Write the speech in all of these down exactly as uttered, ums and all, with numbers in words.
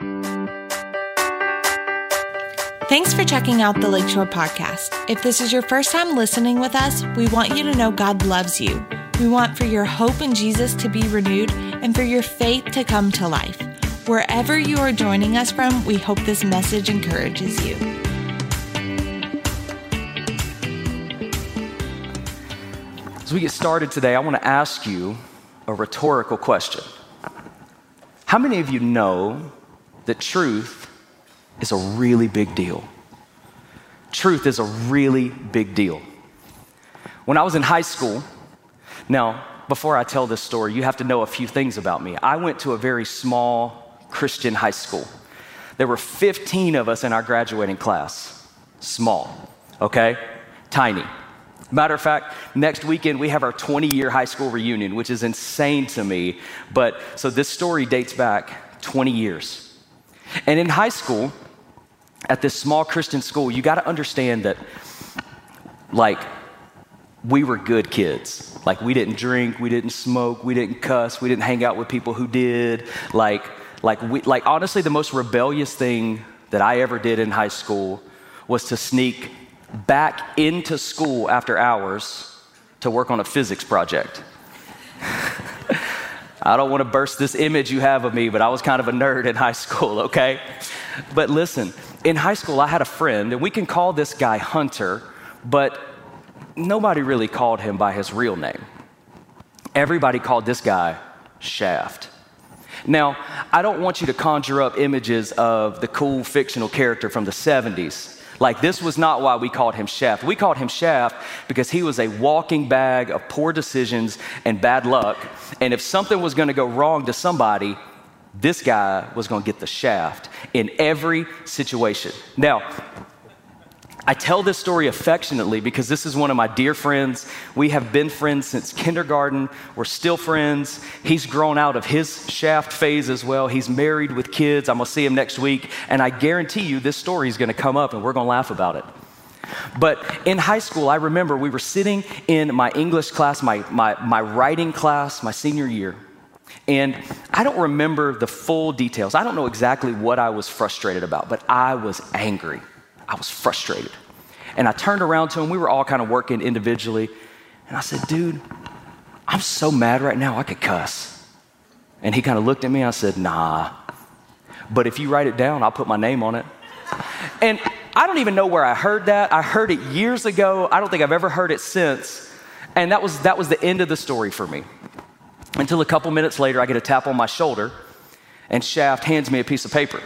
Thanks for checking out the Lakeshore Podcast. If this is your first time listening with us, we want you to know God loves you. We want for your hope in Jesus to be renewed and for your faith to come to life. Wherever you are joining us from, we hope this message encourages you. As we get started today, I want to ask you a rhetorical question. How many of you know that truth is a really big deal? Truth is a really big deal. When I was in high school, now, before I tell this story, you have to know a few things about me. I went to a very small Christian high school. There were fifteen of us in our graduating class. Small, okay? Tiny. Matter of fact, next weekend we have our twenty-year high school reunion, which is insane to me. But so this story dates back twenty years. And in high school, at this small Christian school, you got to understand that, like, we were good kids. Like, we didn't drink, we didn't smoke, we didn't cuss, we didn't hang out with people who did. Like, like we, like honestly, the most rebellious thing that I ever did in high school was to sneak back into school after hours to work on a physics project. I don't want to burst this image you have of me, but I was kind of a nerd in high school, okay? But listen, in high school, I had a friend, and we can call this guy Hunter, but nobody really called him by his real name. Everybody called this guy Shaft. Now, I don't want you to conjure up images of the cool fictional character from the seventies. Like, this was not why we called him Shaft. We called him Shaft because he was a walking bag of poor decisions and bad luck. And if something was going to go wrong to somebody, this guy was going to get the shaft in every situation. Now, I tell this story affectionately because this is one of my dear friends. We have been friends since kindergarten. We're still friends. He's grown out of his shaft phase as well. He's married with kids. I'm going to see him next week. And I guarantee you this story is going to come up and we're going to laugh about it. But in high school, I remember we were sitting in my English class, my, my, my writing class, my senior year. And I don't remember the full details. I don't know exactly what I was frustrated about, but I was angry. I was frustrated. And I turned around to him. We were all kind of working individually. And I said, dude, I'm so mad right now, I could cuss. And he kind of looked at me and I said, nah. But if you write it down, I'll put my name on it. And I don't even know where I heard that. I heard it years ago. I don't think I've ever heard it since. And that was, that was the end of the story for me. Until a couple minutes later, I get a tap on my shoulder and Shaft hands me a piece of paper.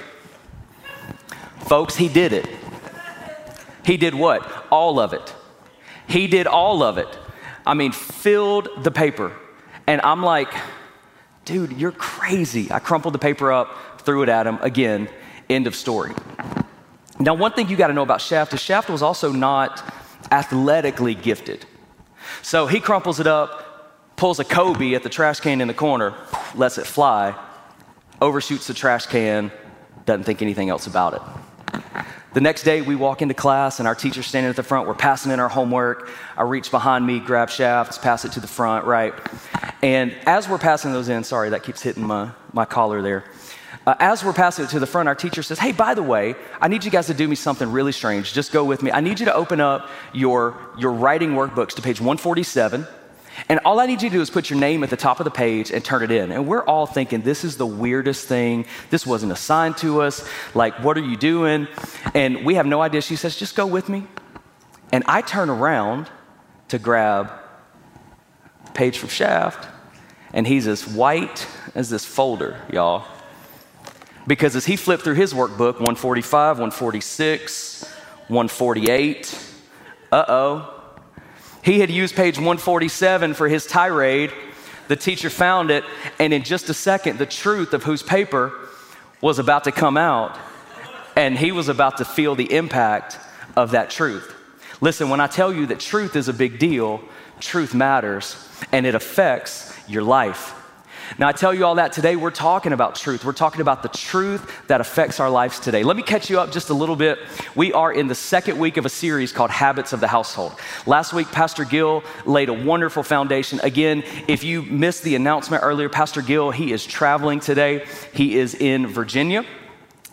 Folks, he did it. He did what? All of it. He did all of it. I mean, filled the paper. And I'm like, dude, you're crazy. I crumpled the paper up, threw it at him. Again, end of story. Now, one thing you got to know about Shaft is Shaft was also not athletically gifted. So he crumples it up, pulls a Kobe at the trash can in the corner, lets it fly, overshoots the trash can, doesn't think anything else about it. The next day, we walk into class, and our teacher's standing at the front. We're passing in our homework. I reach behind me, grab Shafts, pass it to the front, right? And as we're passing those in, sorry, that keeps hitting my, my collar there. Uh, as we're passing it to the front, our teacher says, hey, by the way, I need you guys to do me something really strange. Just go with me. I need you to open up your, your writing workbooks to page one forty-seven. And all I need you to do is put your name at the top of the page and turn it in. And we're all thinking, this is the weirdest thing. This wasn't assigned to us. Like, what are you doing? And we have no idea. She says, just go with me. And I turn around to grab the page from Shaft, and he's as white as this folder, y'all. Because as he flipped through his workbook, one forty-five, one forty-six, one forty-eight, uh-oh. He had used page one forty-seven for his tirade. The teacher found it, and in just a second, the truth of whose paper was about to come out, and he was about to feel the impact of that truth. Listen, when I tell you that truth is a big deal, truth matters, and it affects your life. Now, I tell you all that today, we're talking about truth. We're talking about the truth that affects our lives today. Let me catch you up just a little bit. We are in the second week of a series called Habits of the Household. Last week, Pastor Gill laid a wonderful foundation. Again, if you missed the announcement earlier, Pastor Gill, he is traveling today. He is in Virginia.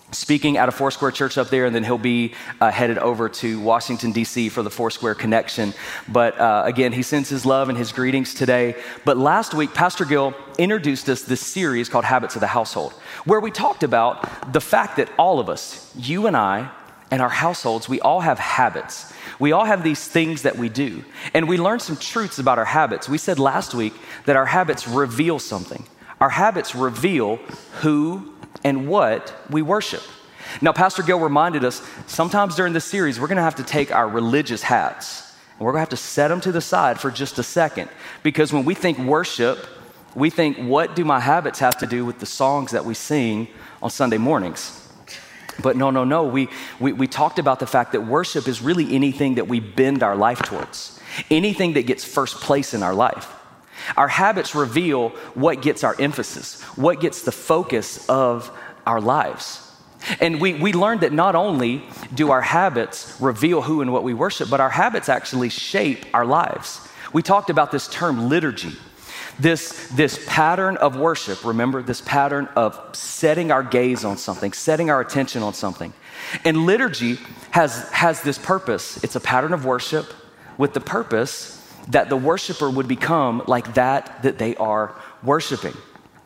speaking at a Foursquare church up there, and then he'll be uh, headed over to Washington, D C for the Foursquare Connection. But uh, again, he sends his love and his greetings today. But last week, Pastor Gil introduced us this series called Habits of the Household, where we talked about the fact that all of us, you and I, and our households, we all have habits. We all have these things that we do. And we learned some truths about our habits. We said last week that our habits reveal something. Our habits reveal who and what we worship. Now, Pastor Gil reminded us, sometimes during this series, we're gonna have to take our religious hats and we're gonna have to set them to the side for just a second. Because when we think worship, we think, what do my habits have to do with the songs that we sing on Sunday mornings? But no, no, no, we, we, we talked about the fact that worship is really anything that we bend our life towards, anything that gets first place in our life. Our habits reveal what gets our emphasis, what gets the focus of our lives. And we, we learned that not only do our habits reveal who and what we worship, but our habits actually shape our lives. We talked about this term liturgy, this, this pattern of worship. Remember, this pattern of setting our gaze on something, setting our attention on something. And liturgy has, has this purpose. It's a pattern of worship with the purpose that the worshiper would become like that that they are worshiping.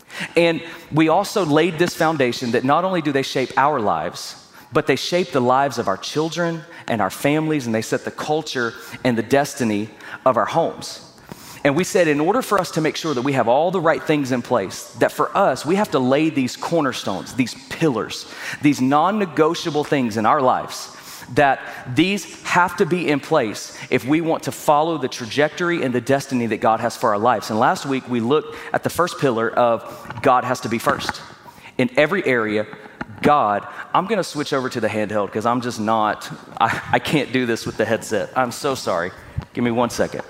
And we also laid this foundation that not only do they shape our lives, but they shape the lives of our children and our families, and they set the culture and the destiny of our homes. And we said in order for us to make sure that we have all the right things in place, that for us, we have to lay these cornerstones, these pillars, these non-negotiable things in our lives, that these have to be in place if we want to follow the trajectory and the destiny that God has for our lives. And last week, we looked at the first pillar of God has to be first. In every area, God, I'm gonna switch over to the handheld because I'm just not, I, I can't do this with the headset. I'm so sorry. Give me one second.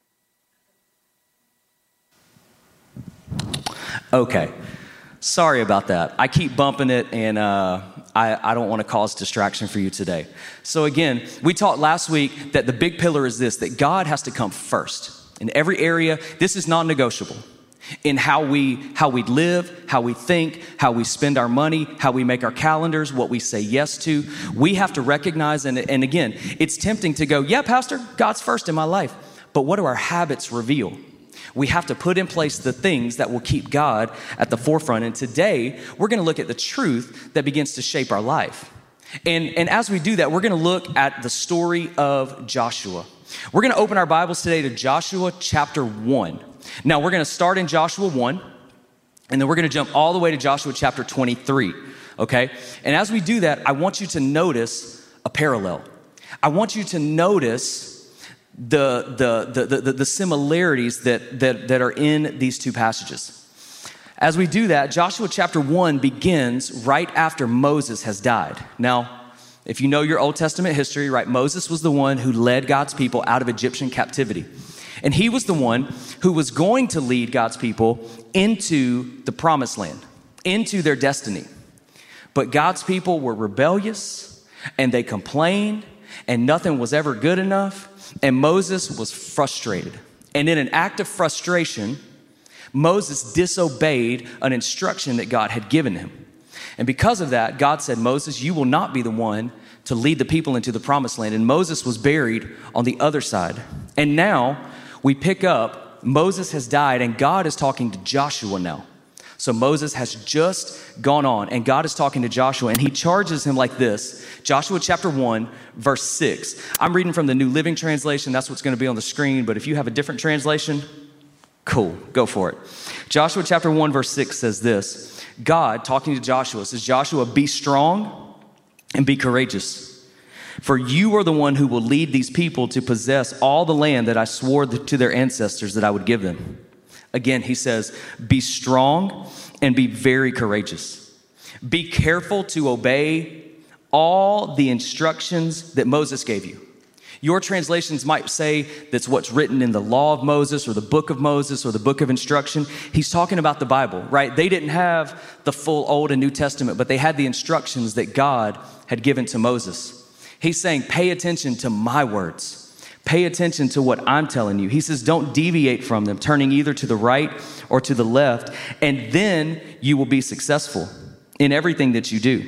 Okay, sorry about that. I keep bumping it and uh, I, I don't want to cause distraction for you today. So again, we talked last week that the big pillar is this, that God has to come first. In every area, this is non-negotiable. In how we, how we live, how we think, how we spend our money, how we make our calendars, what we say yes to, we have to recognize, and, and again, it's tempting to go, yeah, Pastor, God's first in my life. But what do our habits reveal? We have to put in place the things that will keep God at the forefront. And today, we're going to look at the truth that begins to shape our life. And, and as we do that, we're going to look at the story of Joshua. We're going to open our Bibles today to Joshua chapter one. Now, we're going to start in Joshua one, and then we're going to jump all the way to Joshua chapter twenty-three, okay? And as we do that, I want you to notice a parallel. I want you to notice The, the, the, the, the similarities that, that, that are in these two passages. As we do that, Joshua chapter one begins right after Moses has died. Now, if you know your Old Testament history, right, Moses was the one who led God's people out of Egyptian captivity. And he was the one who was going to lead God's people into the promised land, into their destiny. But God's people were rebellious and they complained and nothing was ever good enough. And Moses was frustrated. And in an act of frustration, Moses disobeyed an instruction that God had given him. And because of that, God said, Moses, you will not be the one to lead the people into the promised land. And Moses was buried on the other side. And now we pick up, Moses has died and God is talking to Joshua now. So Moses has just gone on and God is talking to Joshua and he charges him like this. Joshua chapter one, verse six. I'm reading from the New Living Translation. That's what's going to be on the screen. But if you have a different translation, cool, go for it. Joshua chapter one, verse six says this. God talking to Joshua says, Joshua, be strong and be courageous. For you are the one who will lead these people to possess all the land that I swore to their ancestors that I would give them. Again, he says, be strong and be very courageous. Be careful to obey all the instructions that Moses gave you. Your translations might say that's what's written in the law of Moses or the book of Moses or the book of instruction. He's talking about the Bible, right? They didn't have the full Old and New Testament, but they had the instructions that God had given to Moses. He's saying, pay attention to my words. Pay attention to what I'm telling you. He says, don't deviate from them, turning either to the right or to the left, and then you will be successful in everything that you do.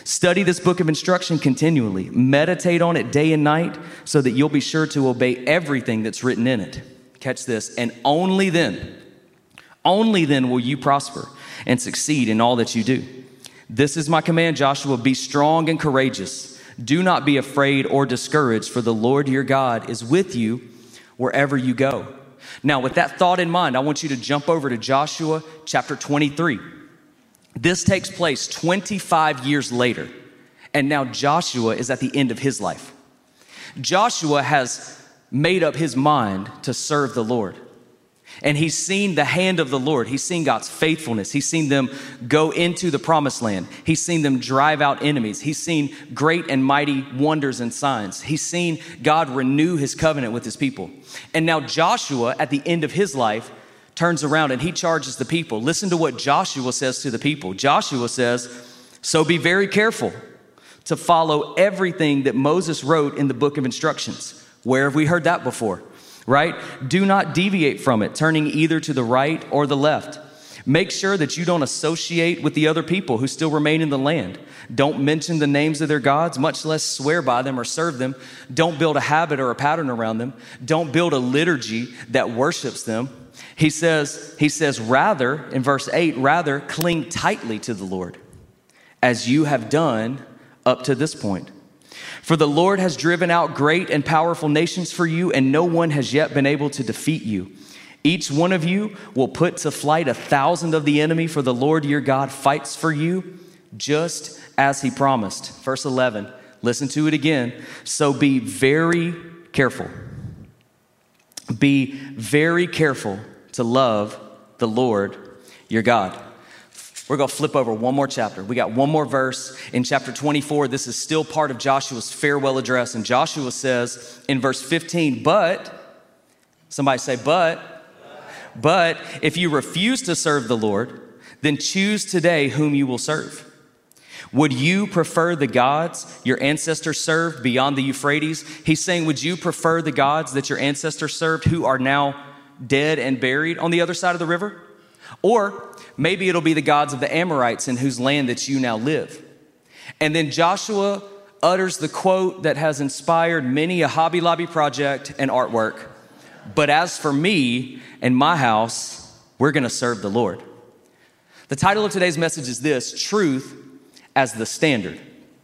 Study this book of instruction continually. Meditate on it day and night so that you'll be sure to obey everything that's written in it. Catch this. And only then, only then will you prosper and succeed in all that you do. This is my command, Joshua, be strong and courageous. Do not be afraid or discouraged, for the Lord your God is with you wherever you go. Now, with that thought in mind, I want you to jump over to Joshua chapter twenty-three. This takes place twenty-five years later, and now Joshua is at the end of his life. Joshua has made up his mind to serve the Lord. And he's seen the hand of the Lord. He's seen God's faithfulness. He's seen them go into the promised land. He's seen them drive out enemies. He's seen great and mighty wonders and signs. He's seen God renew his covenant with his people. And now Joshua, at the end of his life, turns around and he charges the people. Listen to what Joshua says to the people. Joshua says, so be very careful to follow everything that Moses wrote in the book of instructions. Where have we heard that before? Right? Do not deviate from it, turning either to the right or the left. Make sure that you don't associate with the other people who still remain in the land. Don't mention the names of their gods, much less swear by them or serve them. Don't build a habit or a pattern around them. Don't build a liturgy that worships them. He says, he says, rather, in verse eight, rather cling tightly to the Lord as you have done up to this point. For the Lord has driven out great and powerful nations for you, and no one has yet been able to defeat you. Each one of you will put to flight a thousand of the enemy, for the Lord your God fights for you, just as he promised. Verse eleven, listen to it again. So be very careful. Be very careful to love the Lord your God. We're going to flip over one more chapter. We got one more verse in chapter twenty-four. This is still part of Joshua's farewell address. And Joshua says in verse fifteen, but, somebody say, but, but if you refuse to serve the Lord, then choose today whom you will serve. Would you prefer the gods your ancestors served beyond the Euphrates? He's saying, would you prefer the gods that your ancestors served who are now dead and buried on the other side of the river? Or maybe it'll be the gods of the Amorites in whose land that you now live. And then Joshua utters the quote that has inspired many a Hobby Lobby project and artwork. But as for me and my house, we're going to serve the Lord. The title of today's message is this: Truth as the Standard.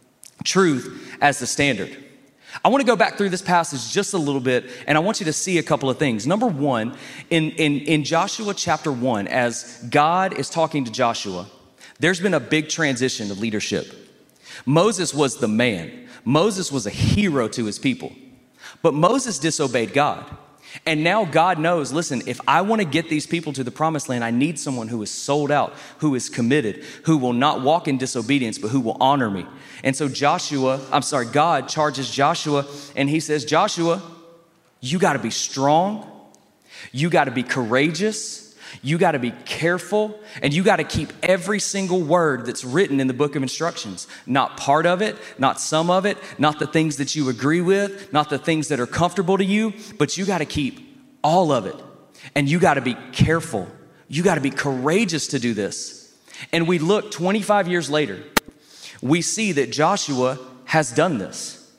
Truth as the standard. I want to go back through this passage just a little bit, and I want you to see a couple of things. Number one, in, in, in Joshua chapter one, as God is talking to Joshua, there's been a big transition of leadership. Moses was the man. Moses was a hero to his people. But Moses disobeyed God. And now God knows, listen, if I want to get these people to the promised land, I need someone who is sold out, who is committed, who will not walk in disobedience, but who will honor me. And so Joshua, I'm sorry, God charges Joshua and he says, Joshua, you got to be strong. You got to be courageous. You got to be careful, and you got to keep every single word that's written in the book of instructions. Not part of it, not some of it, not the things that you agree with, not the things that are comfortable to you, but you got to keep all of it. And you got to be careful. You got to be courageous to do this. And we look twenty-five years later, we see that Joshua has done this.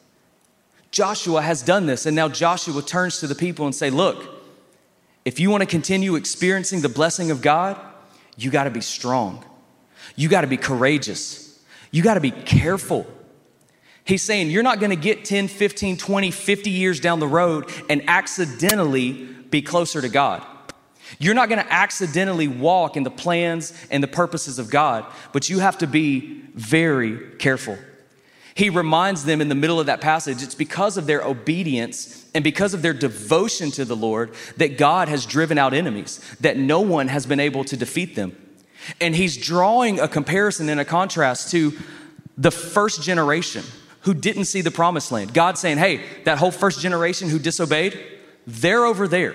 Joshua has done this, and now Joshua turns to the people and say, look, if you want to continue experiencing the blessing of God, you got to be strong. You got to be courageous. You got to be careful. He's saying you're not going to get ten, fifteen, twenty, fifty years down the road and accidentally be closer to God. You're not going to accidentally walk in the plans and the purposes of God, but you have to be very careful. He reminds them in the middle of that passage, it's because of their obedience and because of their devotion to the Lord that God has driven out enemies, that no one has been able to defeat them. And he's drawing a comparison and a contrast to the first generation who didn't see the promised land. God's saying, hey, that whole first generation who disobeyed, they're over there.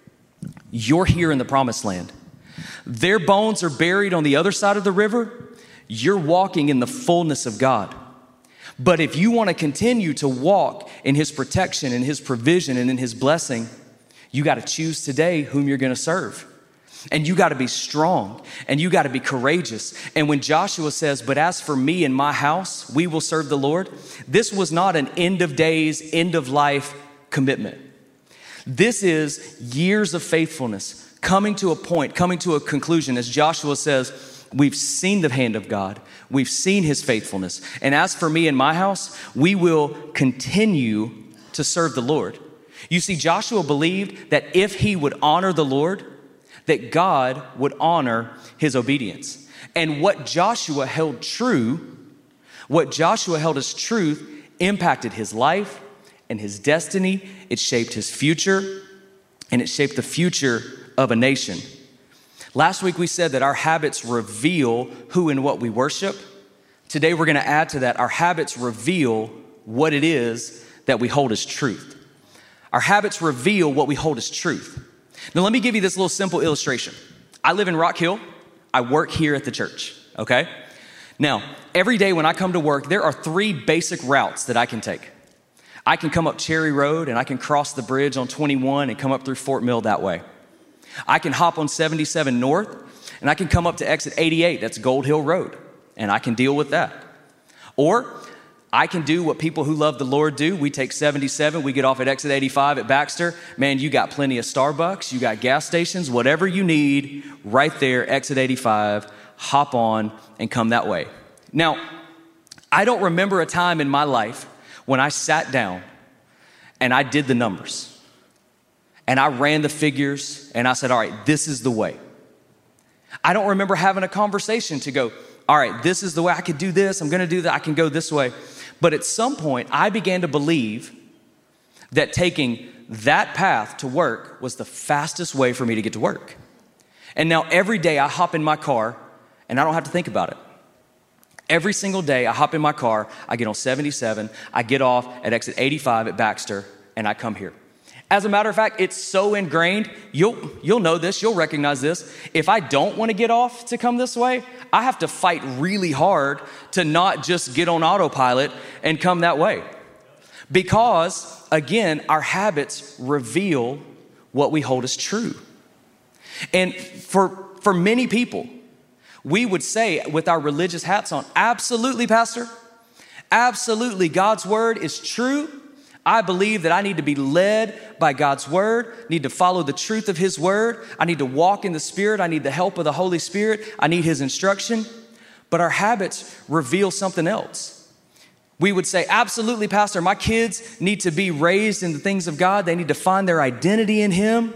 You're here in the promised land. Their bones are buried on the other side of the river. You're walking in the fullness of God. But if you want to continue to walk in his protection and his provision and in his blessing, you got to choose today whom you're going to serve. And you got to be strong and you got to be courageous. And when Joshua says, but as for me and my house, we will serve the Lord. This was not an end of days, end of life commitment. This is years of faithfulness coming to a point, coming to a conclusion. As Joshua says, we've seen the hand of God. We've seen his faithfulness. And as for me and my house, we will continue to serve the Lord. You see, Joshua believed that if he would honor the Lord, that God would honor his obedience. And what Joshua held true, what Joshua held as truth, impacted his life and his destiny. It shaped his future, and it shaped the future of a nation. Last week we said that our habits reveal who and what we worship. Today we're going to add to that, our habits reveal what it is that we hold as truth. Our habits reveal what we hold as truth. Now, let me give you this little simple illustration. I live in Rock Hill. I work here at the church, okay? Now, every day when I come to work, there are three basic routes that I can take. I can come up Cherry Road and I can cross the bridge on twenty-one and come up through Fort Mill that way. I can hop on seventy-seven North and I can come up to exit eighty-eight, that's Gold Hill Road, and I can deal with that. Or I can do what people who love the Lord do. We take seventy-seven, we get off at exit eighty-five at Baxter. Man, you got plenty of Starbucks, you got gas stations, whatever you need, right there, exit eighty-five, hop on and come that way. Now, I don't remember a time in my life when I sat down and I did the numbers and I ran the figures and I said, all right, this is the way. I don't remember having a conversation to go, all right, this is the way I could do this. I'm going to do that. I can go this way. But at some point, I began to believe that taking that path to work was the fastest way for me to get to work. And now every day I hop in my car and I don't have to think about it. Every single day I hop in my car, I get on seventy-seven, I get off at exit eighty-five at Baxter, and I come here. As a matter of fact, it's so ingrained, you'll, you'll know this, you'll recognize this. If I don't want to get off to come this way, I have to fight really hard to not just get on autopilot and come that way. Because, again, our habits reveal what we hold as true. And for, for many people, we would say with our religious hats on, absolutely, Pastor, absolutely, God's word is true. I believe that I need to be led by God's word, need to follow the truth of his word. I need to walk in the Spirit. I need the help of the Holy Spirit. I need his instruction. But our habits reveal something else. We would say, absolutely, Pastor, my kids need to be raised in the things of God. They need to find their identity in him.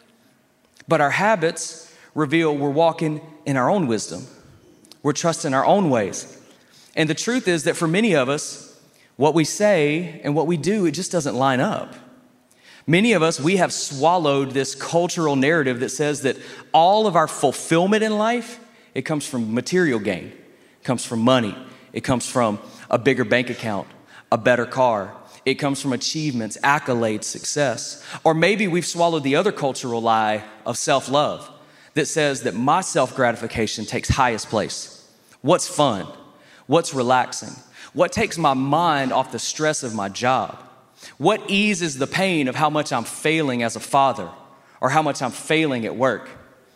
But our habits reveal we're walking in our own wisdom. We're trusting our own ways. And the truth is that for many of us, what we say and what we do, it just doesn't line up. Many of us, we have swallowed this cultural narrative that says that all of our fulfillment in life, it comes from material gain. It comes from money. It comes from a bigger bank account, a better car. It comes from achievements, accolades, success. Or maybe we've swallowed the other cultural lie of self-love that says that my self-gratification takes highest place. What's fun? What's relaxing? What takes my mind off the stress of my job? What eases the pain of how much I'm failing as a father or how much I'm failing at work?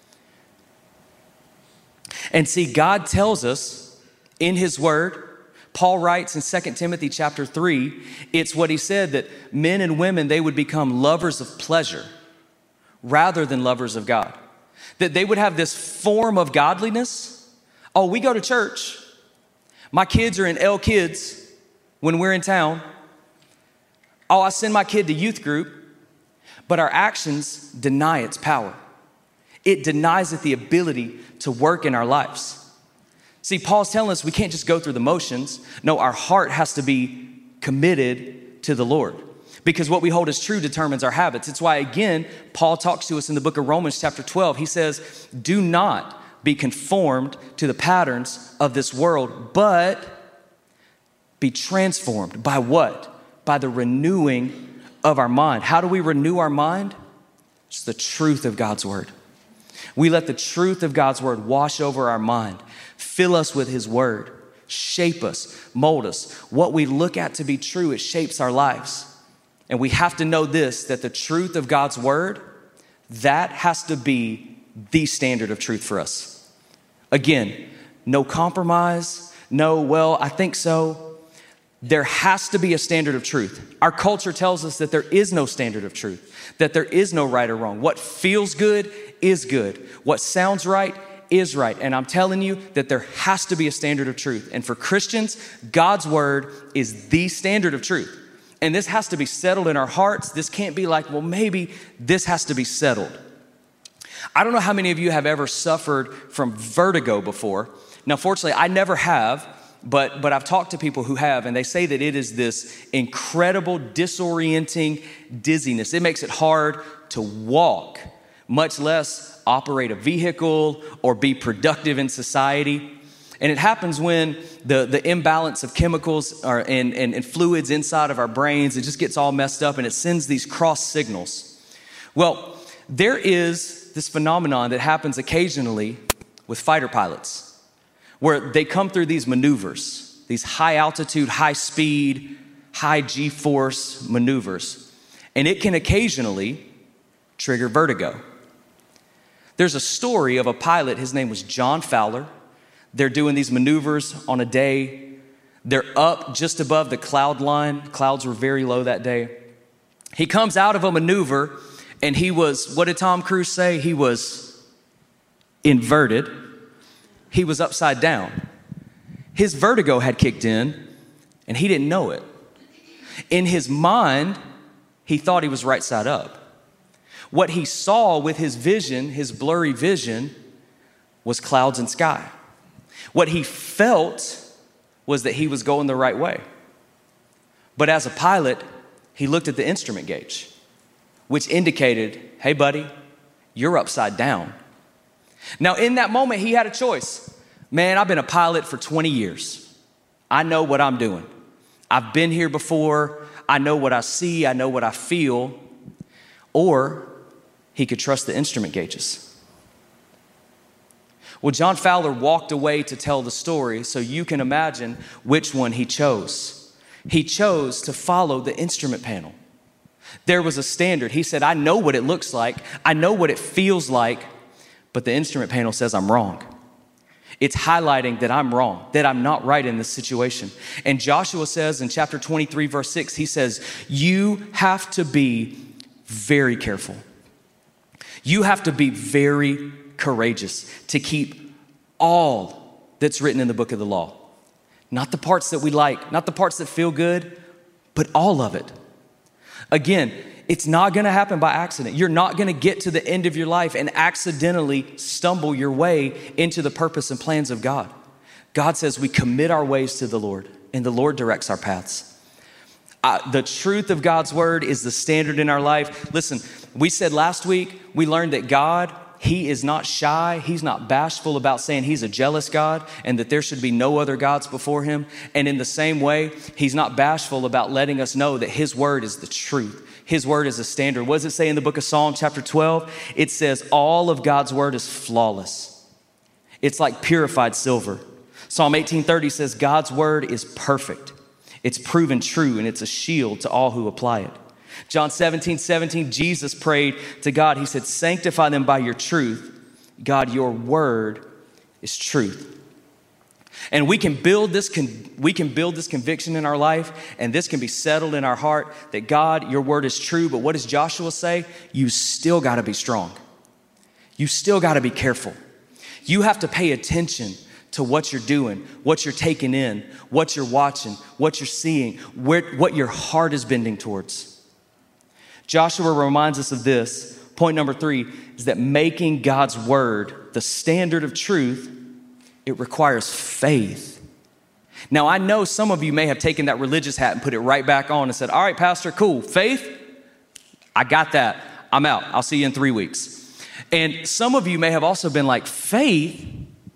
And see, God tells us in his word, Paul writes in Second Timothy chapter three, it's what he said that men and women, they would become lovers of pleasure rather than lovers of God. That they would have this form of godliness. Oh, we go to church. My kids are in L Kids when we're in town. Oh, I send my kid to youth group, but our actions deny its power. It denies it the ability to work in our lives. See, Paul's telling us we can't just go through the motions. No, our heart has to be committed to the Lord because what we hold as true determines our habits. It's why, again, Paul talks to us in the book of Romans chapter twelve. He says, do not be conformed to the patterns of this world, but be transformed by what? By the renewing of our mind. How do we renew our mind? It's the truth of God's word. We let the truth of God's word wash over our mind, fill us with his word, shape us, mold us. What we look at to be true, it shapes our lives. And we have to know this, that the truth of God's word, that has to be the standard of truth for us. Again, no compromise, no, well, I think so. There has to be a standard of truth. Our culture tells us that there is no standard of truth, that there is no right or wrong. What feels good is good. What sounds right is right. And I'm telling you that there has to be a standard of truth. And for Christians, God's word is the standard of truth. And this has to be settled in our hearts. This can't be like, well, maybe this has to be settled. I don't know how many of you have ever suffered from vertigo before. Now, fortunately, I never have, but, but I've talked to people who have, and they say that it is this incredible, disorienting dizziness. It makes it hard to walk, much less operate a vehicle or be productive in society. And it happens when the, the imbalance of chemicals are and, and, and fluids inside of our brains, it just gets all messed up and it sends these cross signals. Well, there is this phenomenon that happens occasionally with fighter pilots where they come through these maneuvers, these high altitude, high speed, high G-force maneuvers. And it can occasionally trigger vertigo. There's a story of a pilot, his name was John Fowler. They're doing these maneuvers on a day. They're up just above the cloud line. Clouds were very low that day. He comes out of a maneuver and he was, what did Tom Cruise say? He was inverted. He was upside down. His vertigo had kicked in and he didn't know it. In his mind, he thought he was right side up. What he saw with his vision, his blurry vision, was clouds and sky. What he felt was that he was going the right way. But as a pilot, he looked at the instrument gauge, which indicated, hey, buddy, you're upside down. Now, in that moment, he had a choice. Man, I've been a pilot for twenty years. I know what I'm doing. I've been here before. I know what I see. I know what I feel. Or he could trust the instrument gauges. Well, John Fowler walked away to tell the story, so you can imagine which one he chose. He chose to follow the instrument panel. There was a standard. He said, I know what it looks like. I know what it feels like, but the instrument panel says I'm wrong. It's highlighting that I'm wrong, that I'm not right in this situation. And Joshua says in chapter twenty-three, verse six, he says, you have to be very careful. You have to be very courageous to keep all that's written in the book of the law. Not the parts that we like, not the parts that feel good, but all of it. Again, it's not going to happen by accident. You're not going to get to the end of your life and accidentally stumble your way into the purpose and plans of God. God says we commit our ways to the Lord, and the Lord directs our paths. Uh, the truth of God's word is the standard in our life. Listen, we said last week, we learned that God, he is not shy. He's not bashful about saying he's a jealous God and that there should be no other gods before him. And in the same way, he's not bashful about letting us know that his word is the truth. His word is a standard. What does it say in the book of Psalm chapter twelve? It says all of God's word is flawless. It's like purified silver. Psalm eighteen thirty says God's word is perfect. It's proven true and it's a shield to all who apply it. John seventeen seventeen, Jesus prayed to God. He said, sanctify them by your truth. God, your word is truth. And we can build this, con- we can build this conviction in our life, and this can be settled in our heart that God, your word is true. But what does Joshua say? You still got to be strong. You still got to be careful. You have to pay attention to what you're doing, what you're taking in, what you're watching, what you're seeing, where, what your heart is bending towards. Joshua reminds us of this. Point number three is that making God's word the standard of truth, it requires faith. Now, I know some of you may have taken that religious hat and put it right back on and said, all right, Pastor, cool. Faith? I got that. I'm out. I'll see you in three weeks. And some of you may have also been like, faith?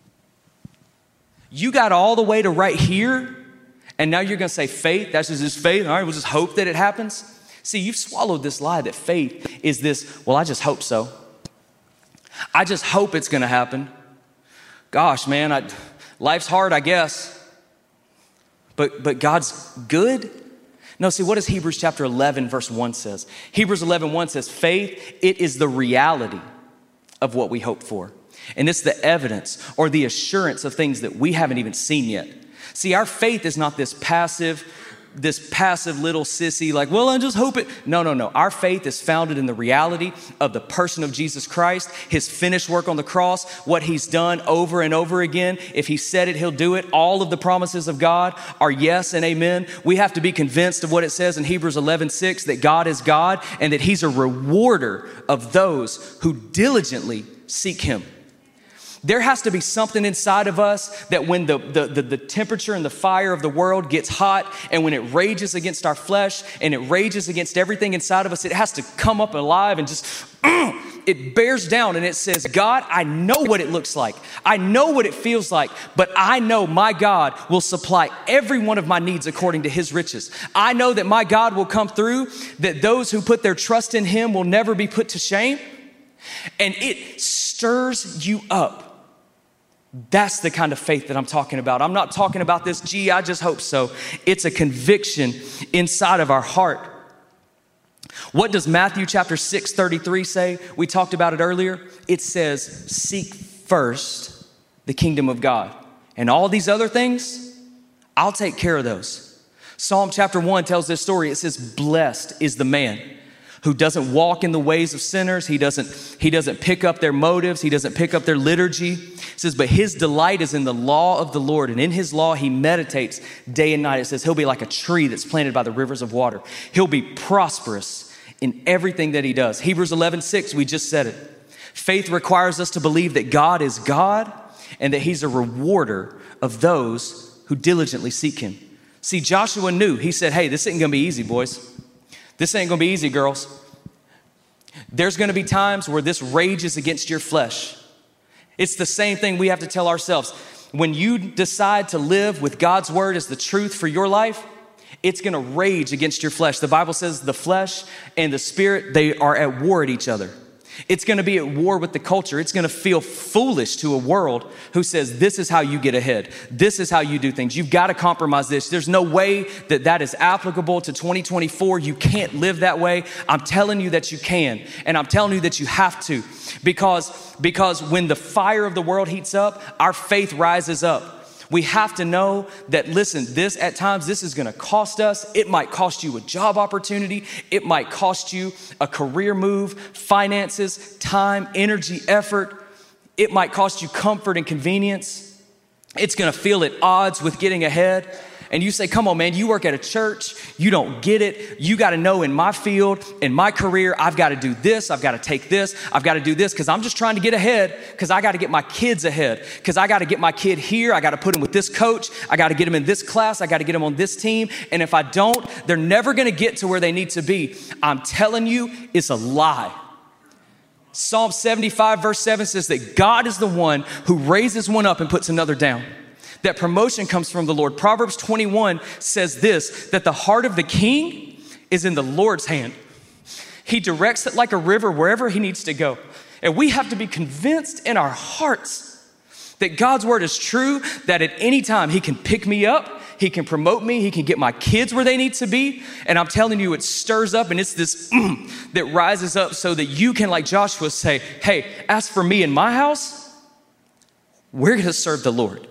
You got all the way to right here, and now you're going to say faith? That's just this faith? All right, we'll just hope that it happens. See, you've swallowed this lie that faith is this, well, I just hope so. I just hope it's going to happen. Gosh, man, I, life's hard, I guess. But but God's good? No, see, what does Hebrews chapter eleven, verse one says? Hebrews eleven one says, faith, it is the reality of what we hope for. And it's the evidence or the assurance of things that we haven't even seen yet. See, our faith is not this passive, this passive little sissy, like, well, I just hope it. No, no, no. Our faith is founded in the reality of the person of Jesus Christ, his finished work on the cross, what he's done over and over again. If he said it, he'll do it. All of the promises of God are yes and amen. We have to be convinced of what it says in Hebrews eleven six, that God is God and that he's a rewarder of those who diligently seek him. There has to be something inside of us that when the, the, the, the temperature and the fire of the world gets hot, and when it rages against our flesh and it rages against everything inside of us, it has to come up alive and just, uh, it bears down and it says, God, I know what it looks like. I know what it feels like, but I know my God will supply every one of my needs according to his riches. I know that my God will come through, that those who put their trust in him will never be put to shame. And it stirs you up. That's the kind of faith that I'm talking about. I'm not talking about this, gee, I just hope so. It's a conviction inside of our heart. What does Matthew chapter six thirty-three say? We talked about it earlier. It says, seek first the kingdom of God. And all these other things, I'll take care of those. Psalm chapter one tells this story. It says, blessed is the man who doesn't walk in the ways of sinners. He doesn't, he doesn't pick up their motives. He doesn't pick up their liturgy. It says, but his delight is in the law of the Lord. And in his law, he meditates day and night. It says he'll be like a tree that's planted by the rivers of water. He'll be prosperous in everything that he does. Hebrews eleven six, we just said it. Faith requires us to believe that God is God and that he's a rewarder of those who diligently seek him. See, Joshua knew. He said, hey, this ain't going to be easy, boys. This ain't gonna be easy, girls. There's gonna be times where this rages against your flesh. It's the same thing we have to tell ourselves. When you decide to live with God's word as the truth for your life, it's gonna rage against your flesh. The Bible says the flesh and the spirit, they are at war at each other. It's gonna be at war with the culture. It's gonna feel foolish to a world who says, this is how you get ahead. This is how you do things. You've gotta compromise this. There's no way that that is applicable to twenty twenty-four. You can't live that way. I'm telling you that you can. And I'm telling you that you have to. Because, because when the fire of the world heats up, our faith rises up. We have to know that, listen, this at times, this is gonna cost us. It might cost you a job opportunity. It might cost you a career move, finances, time, energy, effort. It might cost you comfort and convenience. It's gonna feel at odds with getting ahead. And you say, come on, man, you work at a church, you don't get it. You got to know in my field, in my career, I've got to do this. I've got to take this. I've got to do this because I'm just trying to get ahead because I got to get my kids ahead because I got to get my kid here. I got to put him with this coach. I got to get him in this class. I got to get him on this team. And if I don't, they're never going to get to where they need to be. I'm telling you, it's a lie. Psalm seventy-five verse seven says that God is the one who raises one up and puts another down. That promotion comes from the Lord. Proverbs twenty-one says this, that the heart of the king is in the Lord's hand. He directs it like a river wherever he needs to go. And we have to be convinced in our hearts that God's word is true, that at any time he can pick me up, he can promote me, he can get my kids where they need to be. And I'm telling you, it stirs up and it's this mm, that rises up so that you can, like Joshua, say, hey, as for me and my house, we're gonna serve the Lord.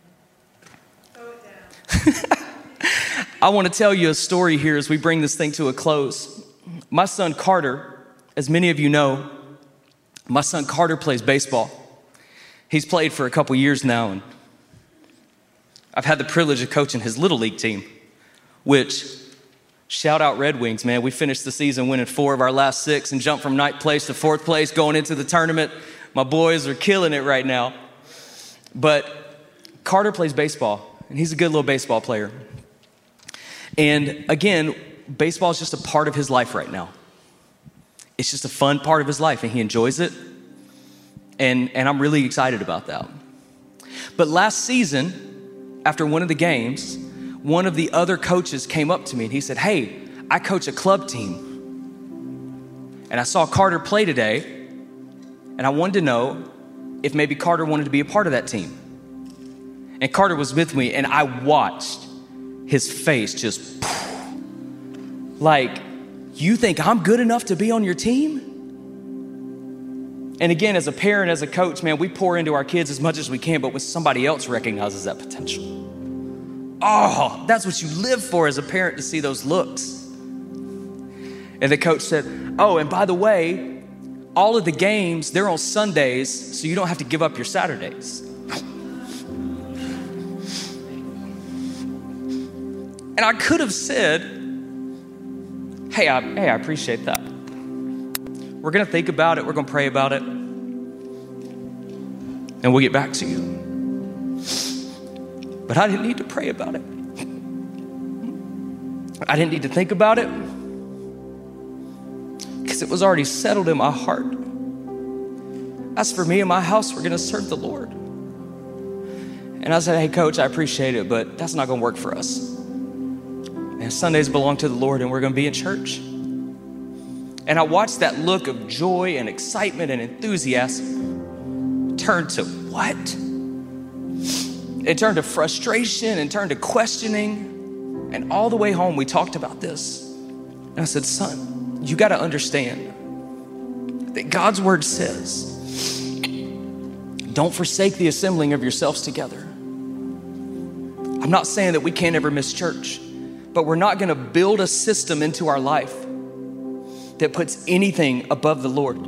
I want to tell you a story here as we bring this thing to a close. My son Carter, as many of you know, my son Carter plays baseball. He's played for a couple years now, and I've had the privilege of coaching his little league team, which, shout out Red Wings, man. We finished the season winning four of our last six and jumped from ninth place to fourth place going into the tournament. My boys are killing it right now. But Carter plays baseball. And he's a good little baseball player. And again, baseball is just a part of his life right now. It's just a fun part of his life and he enjoys it. And, and I'm really excited about that. But last season, after one of the games, one of the other coaches came up to me and he said, hey, I coach a club team. And I saw Carter play today and I wanted to know if maybe Carter wanted to be a part of that team. And Carter was with me and I watched his face just like, you think I'm good enough to be on your team? And again, as a parent, as a coach, man, we pour into our kids as much as we can, but when somebody else recognizes that potential, oh, that's what you live for as a parent, to see those looks. And the coach said, oh, and by the way, all of the games, they're on Sundays, so you don't have to give up your Saturdays. And I could have said, hey, I, hey, I appreciate that. We're gonna think about it, we're gonna pray about it, and we'll get back to you. But I didn't need to pray about it. I didn't need to think about it, because it was already settled in my heart. As for me and my house, we're gonna serve the Lord. And I said, hey, coach, I appreciate it, but that's not gonna work for us. And Sundays belong to the Lord, and we're gonna be in church. And I watched that look of joy and excitement and enthusiasm turn to what? It turned to frustration and turned to questioning. And all the way home, we talked about this. And I said, son, you gotta understand that God's word says, don't forsake the assembling of yourselves together. I'm not saying that we can't ever miss church, but we're not gonna build a system into our life that puts anything above the Lord.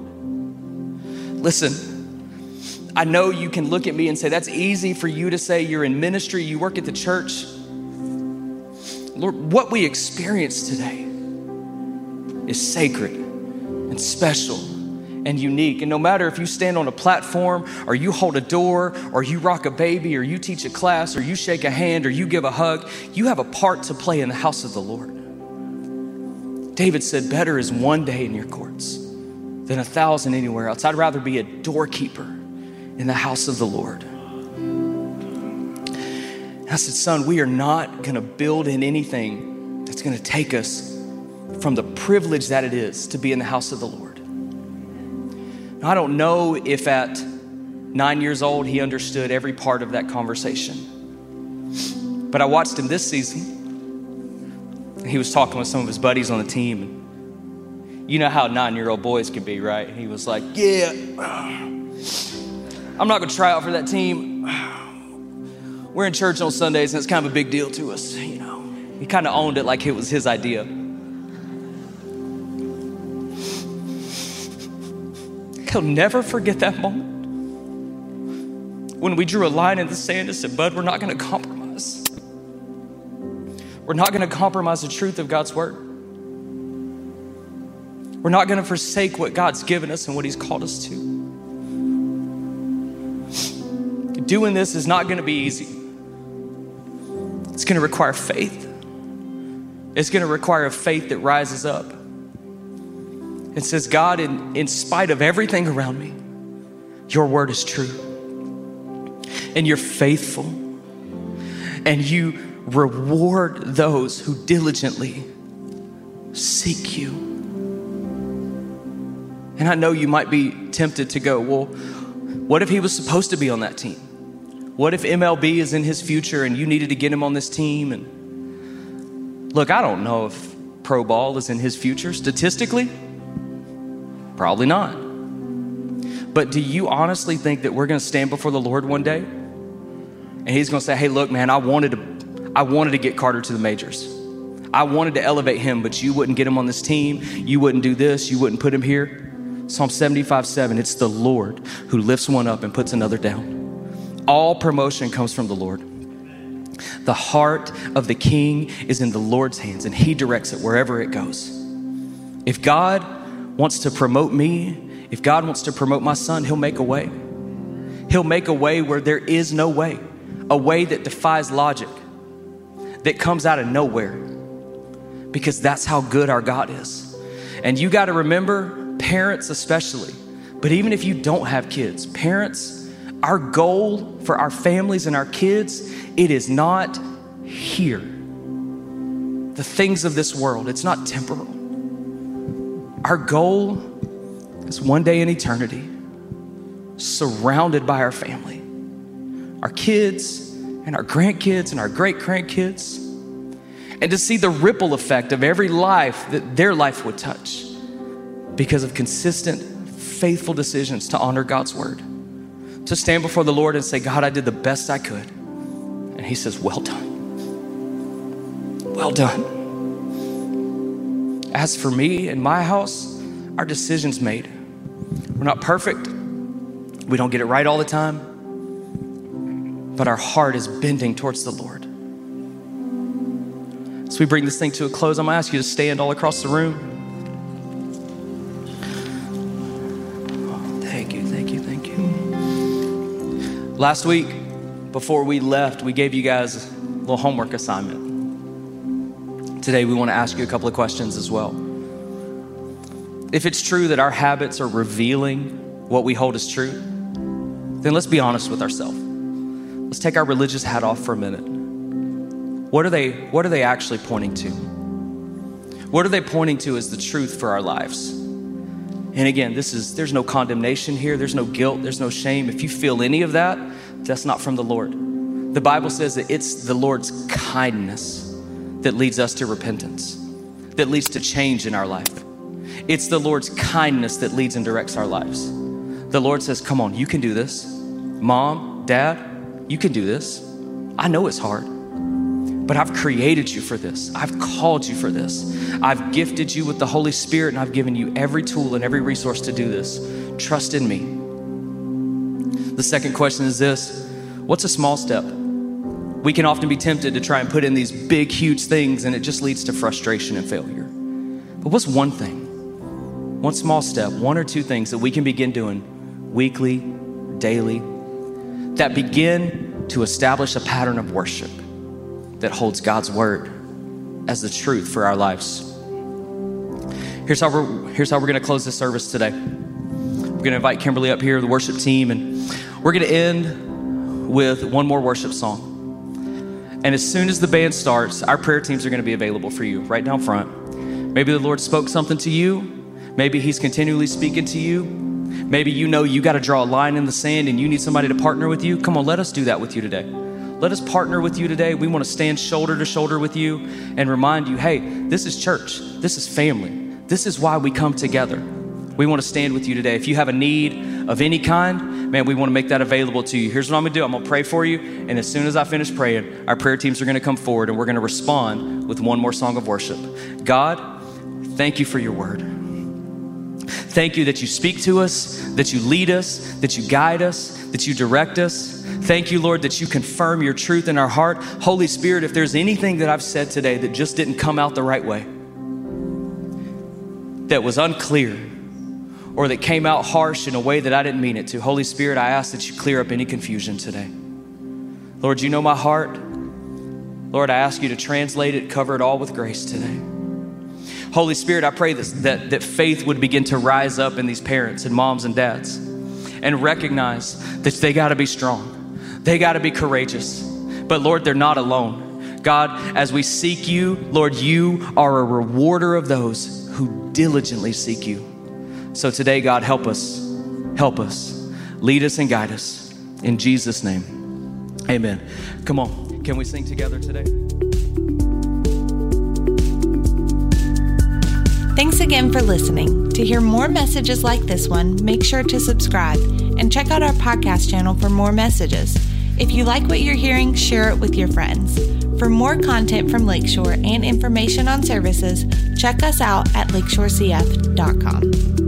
Listen, I know you can look at me and say, that's easy for you to say. You're in ministry, you work at the church. Lord, what we experience today is sacred and special and unique. And no matter if you stand on a platform or you hold a door or you rock a baby or you teach a class or you shake a hand or you give a hug, you have a part to play in the house of the Lord. David said, better is one day in your courts than a thousand anywhere else. I'd rather be a doorkeeper in the house of the Lord. And I said, son, we are not gonna build in anything that's gonna take us from the privilege that it is to be in the house of the Lord. Now, I don't know if at nine years old, he understood every part of that conversation, but I watched him this season. He was talking with some of his buddies on the team. And you know how nine-year-old boys can be, right? He was like, yeah, I'm not gonna try out for that team. We're in church on Sundays and it's kind of a big deal to us, you know. He kind of owned it like it was his idea. He'll never forget that moment when we drew a line in the sand and said, bud, we're not gonna compromise. We're not gonna compromise the truth of God's word. We're not gonna forsake what God's given us and what he's called us to. Doing this is not gonna be easy. It's gonna require faith. It's gonna require a faith that rises up and says, God, in, in spite of everything around me, your word is true. And you're faithful. And you reward those who diligently seek you. And I know you might be tempted to go, well, what if he was supposed to be on that team? What if M L B is in his future and you needed to get him on this team? And look, I don't know if pro ball is in his future. Statistically, probably not. But do you honestly think that we're gonna stand before the Lord one day and he's gonna say, hey, look, man, I wanted to I wanted to get Carter to the majors. I wanted to elevate him, but you wouldn't get him on this team. You wouldn't do this. You wouldn't put him here. Psalm seventy-five seven, it's the Lord who lifts one up and puts another down. All promotion comes from the Lord. The heart of the king is in the Lord's hands and he directs it wherever it goes. If God wants to promote me, if God wants to promote my son, he'll make a way. He'll make a way where there is no way, a way that defies logic, that comes out of nowhere, because that's how good our God is. And you got to remember, parents especially, but even if you don't have kids, parents, our goal for our families and our kids, it is not here. The things of this world, it's not temporal. Our goal is one day in eternity, surrounded by our family, our kids, and our grandkids and our great grandkids, and to see the ripple effect of every life that their life would touch because of consistent, faithful decisions to honor God's word, to stand before the Lord and say, God, I did the best I could. And he says, well done. Well done. As for me and my house, our decisions made. We're not perfect. We don't get it right all the time, but our heart is bending towards the Lord. As we bring this thing to a close, I'm gonna ask you to stand all across the room. Oh, thank you, thank you, thank you. Last week, before we left, we gave you guys a little homework assignment. Today, we wanna ask you a couple of questions as well. If it's true that our habits are revealing what we hold as true, then let's be honest with ourselves. Let's take our religious hat off for a minute. What are they, what are they actually pointing to? What are they pointing to as the truth for our lives? And again, this is, there's no condemnation here. There's no guilt. There's no shame. If you feel any of that, that's not from the Lord. The Bible says that it's the Lord's kindness that leads us to repentance, that leads to change in our life. It's the Lord's kindness that leads and directs our lives. The Lord says, come on, you can do this. Mom, Dad, you can do this. I know it's hard, but I've created you for this. I've called you for this. I've gifted you with the Holy Spirit, and I've given you every tool and every resource to do this. Trust in me. The second question is this: what's a small step? We can often be tempted to try and put in these big, huge things, and it just leads to frustration and failure. But what's one thing? One small step, one or two things that we can begin doing weekly, daily, that begin to establish a pattern of worship that holds God's word as the truth for our lives. Here's how we're, here's how we're gonna close this service today. We're gonna invite Kimberly up here, the worship team, and we're gonna end with one more worship song. And as soon as the band starts, our prayer teams are gonna be available for you right down front. Maybe the Lord spoke something to you. Maybe he's continually speaking to you. Maybe you know you got to draw a line in the sand and you need somebody to partner with you. Come on, let us do that with you today. Let us partner with you today. We want to stand shoulder to shoulder with you and remind you, hey, this is church. This is family. This is why we come together. We want to stand with you today. If you have a need of any kind, man, we want to make that available to you. Here's what I'm going to do. I'm going to pray for you. And as soon as I finish praying, our prayer teams are going to come forward and we're going to respond with one more song of worship. God, thank you for your word. Thank you that you speak to us, that you lead us, that you guide us, that you direct us. Thank you, Lord, that you confirm your truth in our heart. Holy Spirit, if there's anything that I've said today that just didn't come out the right way, that was unclear, or that came out harsh in a way that I didn't mean it to, Holy Spirit, I ask that you clear up any confusion today. Lord, you know my heart. Lord, I ask you to translate it, cover it all with grace today. Holy Spirit, I pray this, that, that faith would begin to rise up in these parents and moms and dads and recognize that they gotta be strong. They gotta be courageous. But Lord, they're not alone. God, as we seek you, Lord, you are a rewarder of those who diligently seek you. So today, God, help us, help us, lead us and guide us. In Jesus' name, amen. Come on, can we sing together today? Thanks again for listening. To hear more messages like this one, make sure to subscribe and check out our podcast channel for more messages. If you like what you're hearing, share it with your friends. For more content from Lakeshore and information on services, check us out at lakeshore c f dot com.